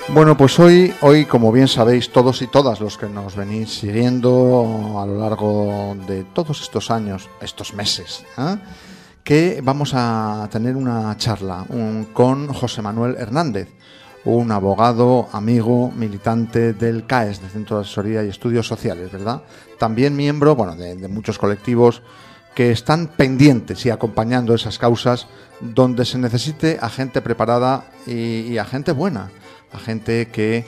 Bueno, pues hoy, como bien sabéis todos y todas los que nos venís siguiendo a lo largo de todos estos años, estos meses, que vamos a tener una charla con José Manuel Hernández, un abogado, amigo, militante del CAES, del Centro de Asesoría y Estudios Sociales, ¿verdad? También miembro, de muchos colectivos que están pendientes y acompañando esas causas donde se necesite a gente preparada y a gente buena. A gente que...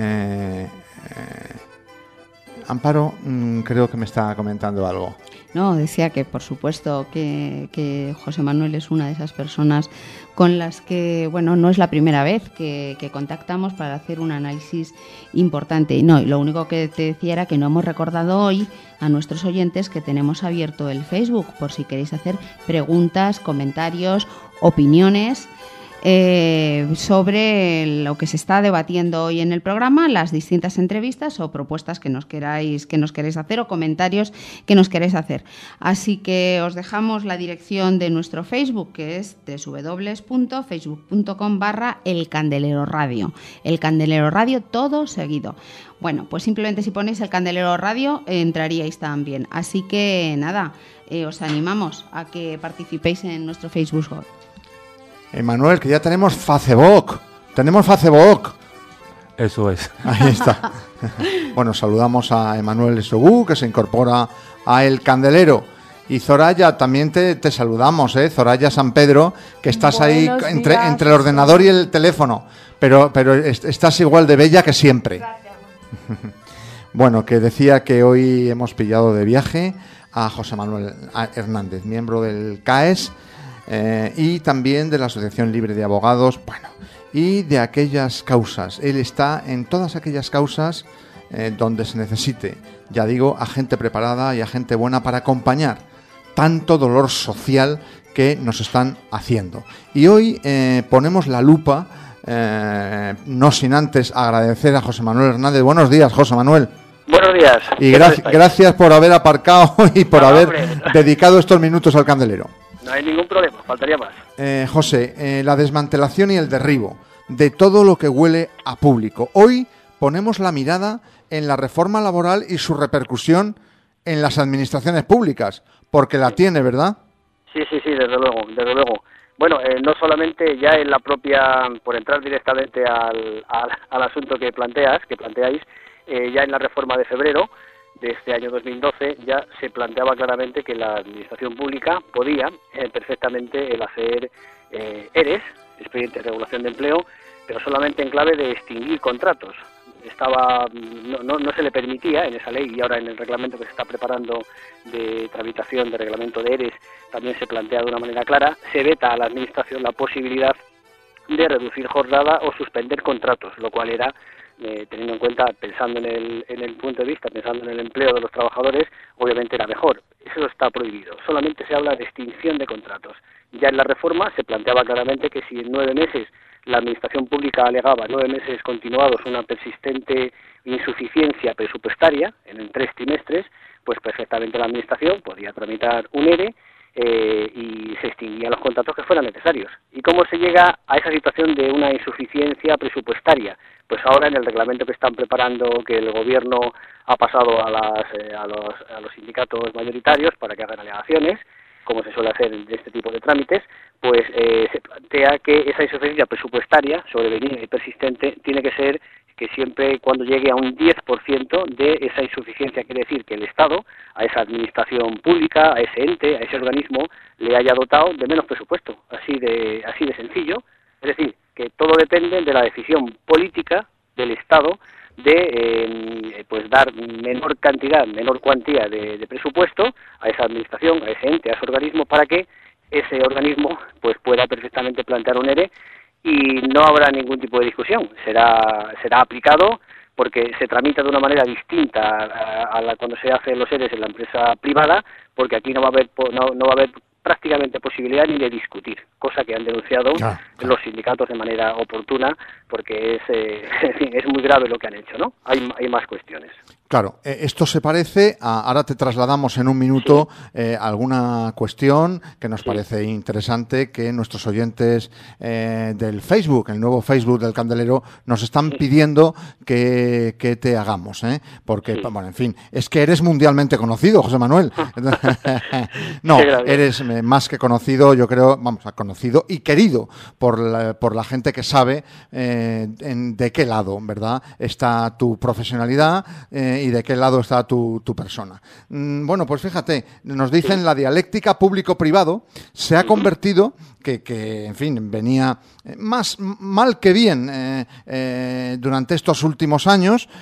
Amparo, creo que me está comentando algo. No, decía que por supuesto que José Manuel es una de esas personas con las que, no es la primera vez que contactamos para hacer un análisis importante. Y lo único que te decía era que no hemos recordado hoy a nuestros oyentes que tenemos abierto el Facebook, por si queréis hacer preguntas, comentarios, opiniones sobre lo que se está debatiendo hoy en el programa, las distintas entrevistas o propuestas que nos queráis hacer o comentarios que nos queréis hacer. Así que os dejamos la dirección de nuestro Facebook, que es www.facebook.com/El Candelero Radio. El Candelero Radio todo seguido. Bueno, pues simplemente si ponéis El Candelero Radio entraríais también. Así que nada, os animamos a que participéis en nuestro Facebook. Emanuel, que ya tenemos Facebook. Eso es. Ahí está. Bueno, saludamos a Emanuel Esogú, que se incorpora a El Candelero. Y Zoraya, también te saludamos, Zoraya San Pedro, que estás ahí entre el ordenador y el teléfono. Pero estás igual de bella que siempre. Gracias. Bueno, que decía que hoy hemos pillado de viaje a José Manuel Hernández, miembro del CAES, y también de la Asociación Libre de Abogados, y de aquellas causas. Él está en todas aquellas causas donde se necesite, ya digo, a gente preparada y a gente buena para acompañar tanto dolor social que nos están haciendo. Y hoy ponemos la lupa, no sin antes agradecer a José Manuel Hernández. Buenos días, José Manuel. Buenos días. Y gracias por haber aparcado y por haber dedicado estos minutos al Candelero. No hay ningún problema, faltaría más. José, la desmantelación y el derribo de todo lo que huele a público. Hoy ponemos la mirada en la reforma laboral y su repercusión en las administraciones públicas, porque la tiene, ¿verdad? Sí, desde luego. Bueno, no solamente ya en la propia, por entrar directamente al asunto que planteáis, ya en la reforma de febrero de este año 2012 ya se planteaba claramente que la administración pública podía perfectamente el hacer ERES, expedientes de regulación de empleo, pero solamente en clave de extinguir contratos. No se le permitía en esa ley, y ahora en el reglamento que se está preparando de tramitación de reglamento de ERES también se plantea de una manera clara, se veta a la administración la posibilidad de reducir jornada o suspender contratos, lo cual era, teniendo en cuenta, pensando en el punto de vista, pensando en el empleo de los trabajadores, obviamente era mejor. Eso está prohibido. Solamente se habla de extinción de contratos. Ya en la reforma se planteaba claramente que si en 9 meses la administración pública alegaba 9 meses continuados una persistente insuficiencia presupuestaria en 3 trimestres, pues perfectamente la administración podía tramitar un ERE y se extinguían los contratos que fueran necesarios. ¿Y cómo se llega a esa situación de una insuficiencia presupuestaria? Pues ahora en el reglamento que están preparando, que el gobierno ha pasado a los sindicatos mayoritarios para que hagan alegaciones, como se suele hacer de este tipo de trámites, pues se plantea que esa insuficiencia presupuestaria sobrevenida y persistente tiene que ser que siempre cuando llegue a un 10% de esa insuficiencia, quiere decir que el Estado, a esa administración pública, a ese ente, a ese organismo, le haya dotado de menos presupuesto, así de sencillo. Es decir, que todo depende de la decisión política del Estado de dar menor cuantía de presupuesto a esa administración, a ese ente, a ese organismo, para que ese organismo pues pueda perfectamente plantear un ERE y no habrá ningún tipo de discusión. Será aplicado porque se tramita de una manera distinta a la cuando se hacen los EREs en la empresa privada, porque aquí no va a haber prácticamente posibilidad ni de discutir, cosa que han denunciado los sindicatos de manera oportuna, porque es muy grave lo que han hecho, ¿no? Hay más cuestiones. Claro, esto se parece a... Ahora te trasladamos en un minuto alguna cuestión que nos parece interesante, que nuestros oyentes del Facebook, el nuevo Facebook del Candelero, nos están pidiendo que te hagamos, porque, bueno, en fin, es que eres mundialmente conocido, José Manuel. No, eres más que conocido, yo creo, vamos, conocido y querido por la gente que sabe de qué lado, ¿verdad?, está tu profesionalidad y de qué lado está tu persona. Bueno, pues fíjate, nos dicen la dialéctica público-privado se ha convertido, que en fin, venía más mal que bien durante estos últimos años,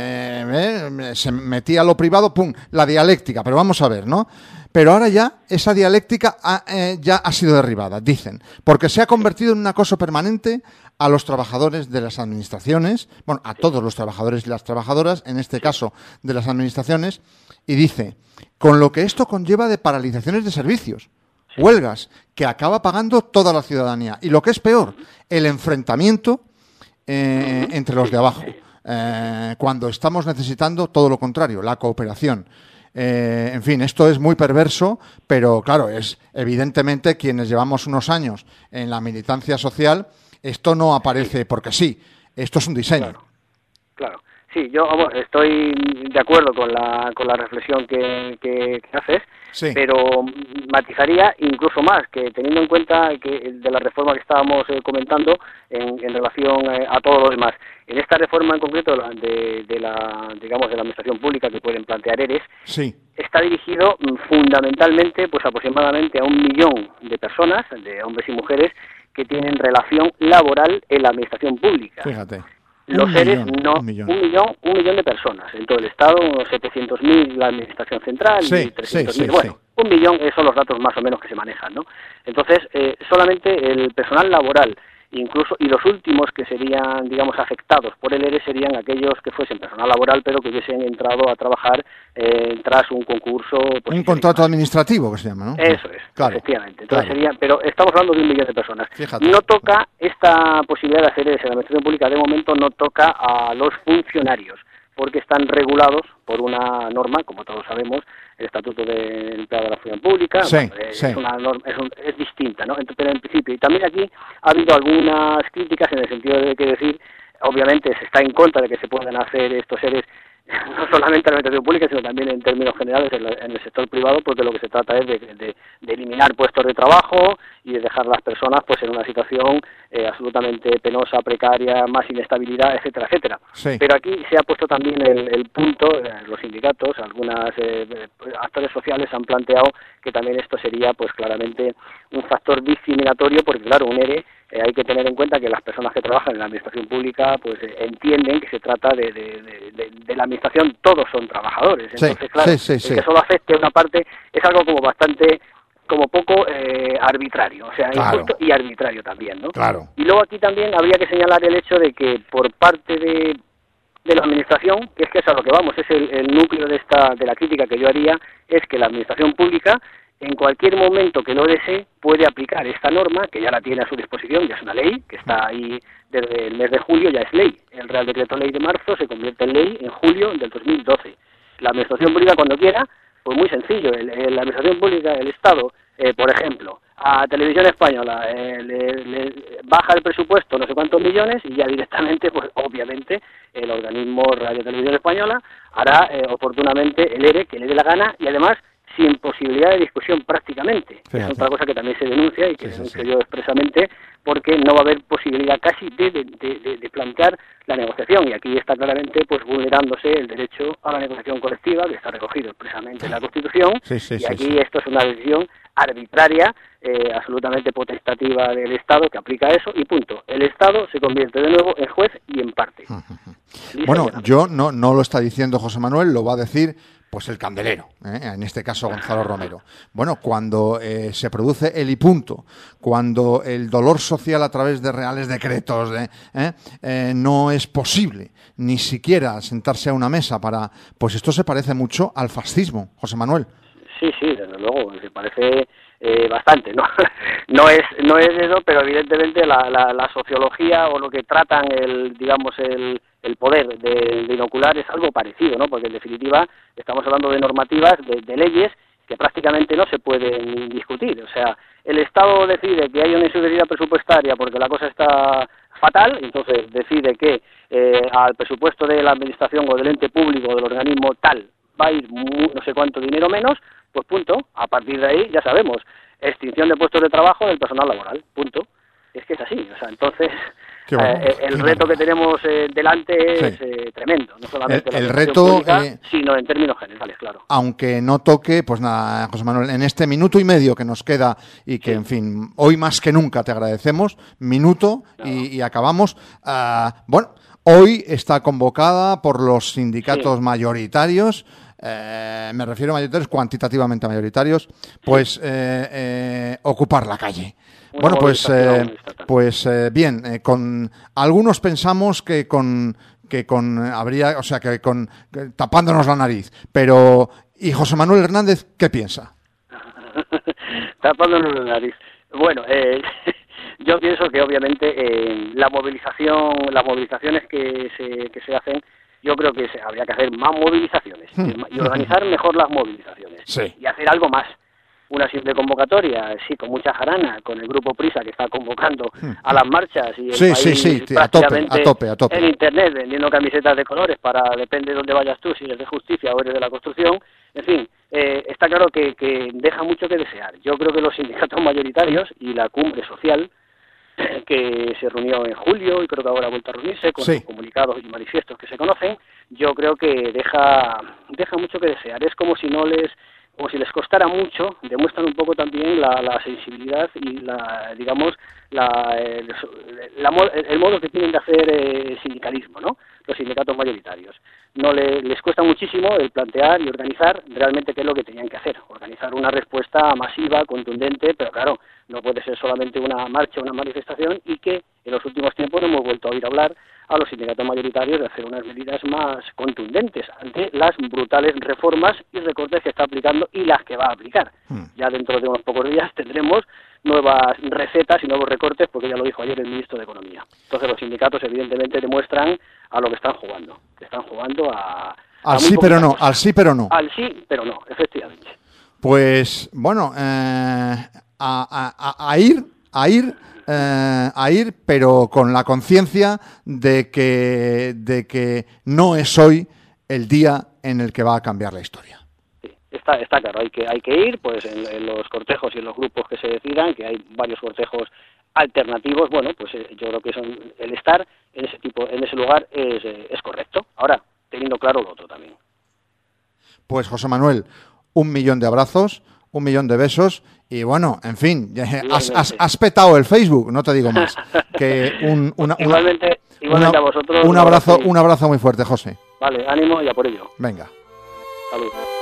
se metía a lo privado, ¡pum!, la dialéctica, pero vamos a ver, ¿no? Pero ahora ya esa dialéctica ya ha sido derribada, dicen, porque se ha convertido en un acoso permanente a los trabajadores de las administraciones, bueno, a todos los trabajadores y las trabajadoras, en este caso de las administraciones, y dice, con lo que esto conlleva de paralizaciones de servicios, huelgas, que acaba pagando toda la ciudadanía, y lo que es peor, el enfrentamiento entre los de abajo, cuando estamos necesitando todo lo contrario, la cooperación. En fin, esto es muy perverso, pero claro, es evidentemente quienes llevamos unos años en la militancia social, esto no aparece porque sí, esto es un diseño. Claro. Sí, yo estoy de acuerdo con la reflexión que haces, pero matizaría incluso más, que teniendo en cuenta que de la reforma que estábamos comentando en relación a todo lo demás. En esta reforma en concreto de la administración pública que pueden plantear ERES, está dirigido fundamentalmente, pues aproximadamente a 1 millón de personas, de hombres y mujeres, que tienen relación laboral en la administración pública. Fíjate. Los ERES, un millón de personas en todo el Estado, unos 700.000 la Administración Central y 300.000. Bueno, 1 millón son los datos más o menos que se manejan, ¿no? Entonces, solamente el personal laboral, incluso, y los últimos que serían, digamos, afectados por el ERE serían aquellos que fuesen personal laboral, pero que hubiesen entrado a trabajar tras un concurso. Un contrato administrativo, que se llama, ¿no? Eso es, claro, efectivamente. Entonces pero estamos hablando de 1 millón de personas. Fíjate. No toca esta posibilidad de hacer ERES en la administración pública, de momento no toca a los funcionarios, porque están regulados por una norma, como todos sabemos, el Estatuto del Empleado de la Función Pública. Es una norma, es distinta, ¿no? Pero en principio, y también aquí ha habido algunas críticas en el sentido de que decir, obviamente se está en contra de que se puedan hacer estos ERES no solamente en la administración pública, sino también en términos generales en el sector privado, porque lo que se trata es de eliminar puestos de trabajo y de dejar a las personas pues en una situación absolutamente penosa, precaria, más inestabilidad, etcétera, etcétera. Pero aquí se ha puesto también el punto, los sindicatos, algunos actores sociales han planteado que también esto sería pues claramente un factor discriminatorio, porque claro, un ERE hay que tener en cuenta que las personas que trabajan en la administración pública pues entienden que se trata de la administración, todos son trabajadores. Entonces, claro, el que solo afecte una parte es algo como bastante, como poco arbitrario, o sea, injusto y arbitrario también, ¿no? Claro. Y luego aquí también habría que señalar el hecho de que por parte de la administración, que es a lo que vamos, es el núcleo de la crítica que yo haría, es que la administración pública en cualquier momento que lo desee puede aplicar esta norma, que ya la tiene a su disposición, ya es una ley, que está ahí desde el mes de julio, ya es ley. El Real Decreto Ley de marzo se convierte en ley en julio del 2012. La administración pública cuando quiera, pues muy sencillo, la administración pública, el Estado, por ejemplo, a Televisión Española le baja el presupuesto no sé cuántos millones y ya directamente, pues obviamente, el organismo Radio Televisión Española hará oportunamente el ERE que le dé la gana y además sin posibilidad de discusión prácticamente. Fíjate. Es otra cosa que también se denuncia y que denuncio yo expresamente, porque no va a haber posibilidad casi de plantear la negociación, y aquí está claramente pues vulnerándose el derecho a la negociación colectiva, que está recogido expresamente en la Constitución, y aquí esto es una decisión arbitraria, absolutamente potestativa del Estado, que aplica eso, y punto. El Estado se convierte de nuevo en juez y en parte. Bueno, yo no lo está diciendo José Manuel, lo va a decir pues el Candelero, en este caso Gonzalo Romero. Bueno, cuando se produce el y punto, cuando el dolor social a través de reales decretos no es posible ni siquiera sentarse a una mesa para... Pues esto se parece mucho al fascismo, José Manuel. Sí, desde luego, se parece bastante, ¿no? no es eso, pero evidentemente la sociología o lo que tratan el poder de inocular es algo parecido, ¿no? Porque en definitiva estamos hablando de normativas, de leyes que prácticamente no se pueden discutir. O sea, el Estado decide que hay una insuficiencia presupuestaria porque la cosa está fatal, entonces decide que al presupuesto de la administración o del ente público o del organismo tal va a ir no sé cuánto dinero menos, pues punto. A partir de ahí ya sabemos, extinción de puestos de trabajo del personal laboral, punto. Es que es así, o sea, entonces el reto que tenemos delante es tremendo, no solamente el la reto pública, sino en términos generales, claro. Aunque no toque, pues nada, José Manuel, en este minuto y medio que nos queda y que, en fin, hoy más que nunca te agradecemos, minuto y acabamos. Bueno, hoy está convocada por los sindicatos mayoritarios, me refiero a mayoritarios, cuantitativamente mayoritarios, pues ocupar la calle. Bueno, pues bien, con algunos pensamos que tapándonos la nariz, pero ¿y José Manuel Hernández qué piensa? Tapándonos la nariz. Bueno, yo pienso que obviamente las movilizaciones que se hacen, yo creo que habría que hacer más movilizaciones y organizar mejor las movilizaciones y hacer algo más. Una simple convocatoria, sí, con mucha jarana, con el grupo Prisa que está convocando a las marchas y el país prácticamente a tope. En internet vendiendo camisetas de colores para, depende de dónde vayas tú, si eres de justicia o eres de la construcción, en fin, está claro que deja mucho que desear. Yo creo que los sindicatos mayoritarios y la cumbre social que se reunió en julio y creo que ahora ha vuelto a reunirse con los comunicados y manifiestos que se conocen, yo creo que deja mucho que desear. Es como si les costara mucho, demuestran un poco también la sensibilidad y el modo que tienen de hacer sindicalismo, ¿no? Los sindicatos mayoritarios. No les cuesta muchísimo el plantear y organizar realmente qué es lo que tenían que hacer, organizar una respuesta masiva, contundente, pero claro, no puede ser solamente una marcha, una manifestación, y que en los últimos tiempos no hemos vuelto a oír hablar a los sindicatos mayoritarios de hacer unas medidas más contundentes ante las brutales reformas y recortes que está aplicando y las que va a aplicar. Ya dentro de unos pocos días tendremos nuevas recetas y nuevos recortes, porque ya lo dijo ayer el ministro de Economía. Entonces los sindicatos evidentemente demuestran a lo que están jugando. Que están jugando al sí pero no, al sí pero no. Al sí pero no, efectivamente. Pues bueno, a ir, pero con la conciencia de que no es hoy el día en el que va a cambiar la historia. Sí, está claro, hay que ir, pues en los cortejos y en los grupos que se decidan, que hay varios cortejos alternativos. Bueno, pues yo creo que el estar en ese lugar es correcto. Ahora, teniendo claro lo otro también. Pues José Manuel, 1.000.000 de abrazos, 1.000.000 de besos y bueno, en fin, has petado el Facebook, no te digo más. Que igualmente a vosotros. Un abrazo muy fuerte, José. Vale, ánimo y a por ello. Venga. Salud.